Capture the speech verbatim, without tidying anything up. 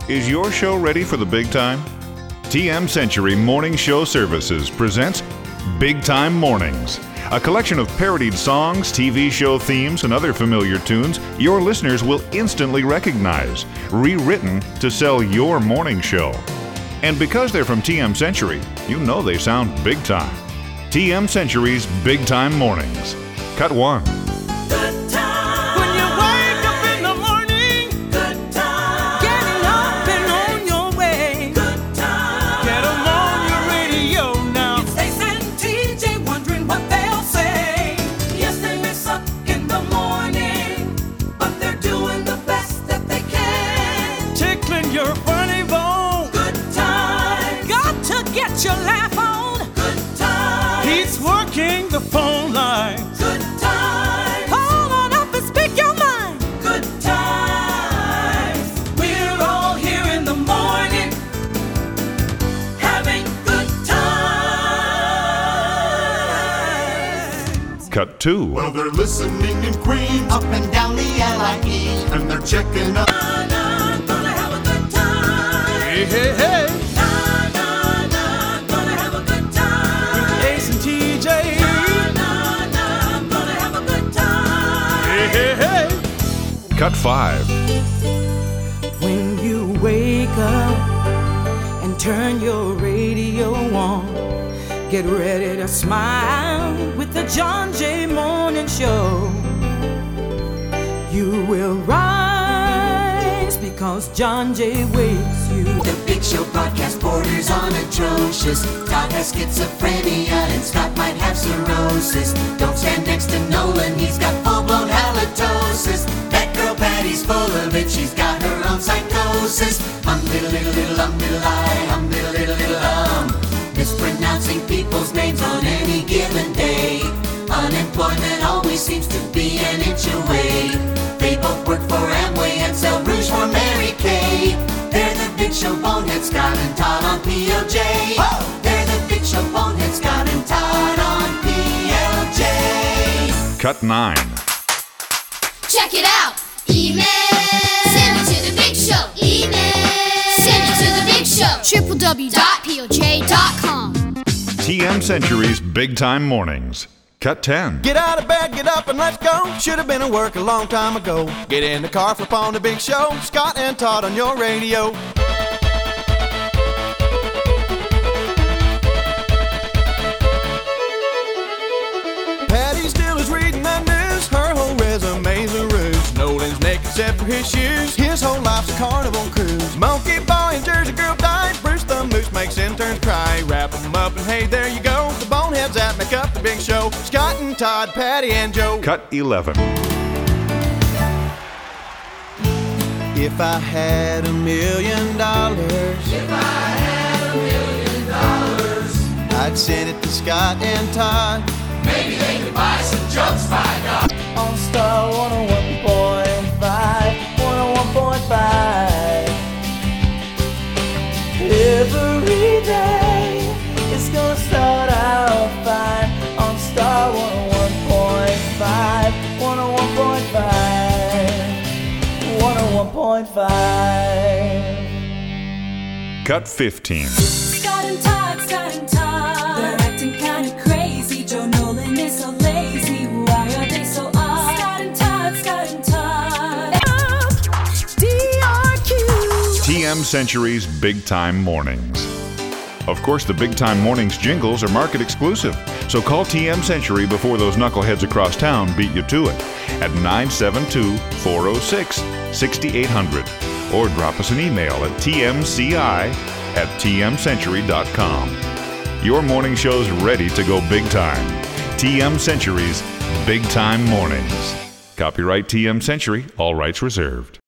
Is your show ready for the big time? T M Century Morning Show Services presents Big Time Mornings, a collection of parodied songs, T V show themes, and other familiar tunes your listeners will instantly recognize, rewritten to sell your morning show. And because they're from T M Century, you know they sound big time. T M Century's Big Time Mornings. Cut one. Good time. When you wake up in the morning. Good time. Getting up and on your way. Good time. Get them on your radio now. It's Ace and T J wondering what they'll say. Yes, they mess up in the morning, but they're doing the best that they can. Tickling your funny bone. Good time. Got to get your laugh on. Good time. He's working the phone line. Good times. Call on up and speak your mind. Good times. We're all here in the morning, having good times. Cut two. Well, they're listening in Queens, up and down the L I E, and they're checking out. Na, na, gonna have a good time. Hey, hey, hey. Na, na, na, gonna have a good time. Ace and T J. Na, na, na, gonna have a good time. Hey, hey, hey. Cut five. When you wake up and turn your radio on, get ready to smile with the John Jay Morning Show. You will rise because John Jay wakes you. The Big Show broadcast borders on atrocious. Todd has schizophrenia and Scott might have cirrhosis. Don't stand next to Nolan, he's got full-blown halitosis. That girl Patty's full of it, she's got her own psychosis. Hum little little little um little I, hum little little little um. Mispronouncing people's names on any given day. Unemployment always seems to be an inch away. They both work for Amway and sell rouge for Mary Kay. They're the Big Show bonehead, Scott and Todd on P L J. Whoa! They're the Big Show bonehead, Scott and Todd on P L J. Cut nine. Check it out. Email. Send it to the Big Show. Email. Send it to the Big Show. w w w dot p o j dot com. T M Century's Big Time Mornings. Cut ten. Get out of bed, get up and let's go. Should have been at work a long time ago. Get in the car, flip on the Big Show. Scott and Todd on your radio. Patty still is reading the news. Her whole resume's a ruse. Nolan's naked except for his shoes. His whole life's a carnival cruise. Monkey boy and Jersey girl died. Bruce the Moose makes interns cry. Wrap them up and hey, there you go. The boneheads that make up the Big Show. Scott and Todd, Patty and Joe. Cut eleven. If I had a million dollars, If I had a million dollars, I'd send it to Scott and Todd. maybe they could buy some drugs by God. On Star one oh one point five, one oh one point five. Every day it's gonna start out fine. On Star one oh one point five, one oh one point five, one oh one point five. Cut fifteen. Scott and Todd, Scott and Todd. They're acting kinda crazy. Joe Nolan is so lazy. Why are they so odd? Scott and Todd, Scott and Todd. D R Q. T M Century's Big Time Mornings. Of course, the Big Time Mornings jingles are market exclusive, so call T M Century before those knuckleheads across town beat you to it at nine seven two, four oh six, six eight hundred or drop us an email at t m c i at t m century dot com. Your morning show's ready to go big time. T M Century's Big Time Mornings. Copyright T M Century, all rights reserved.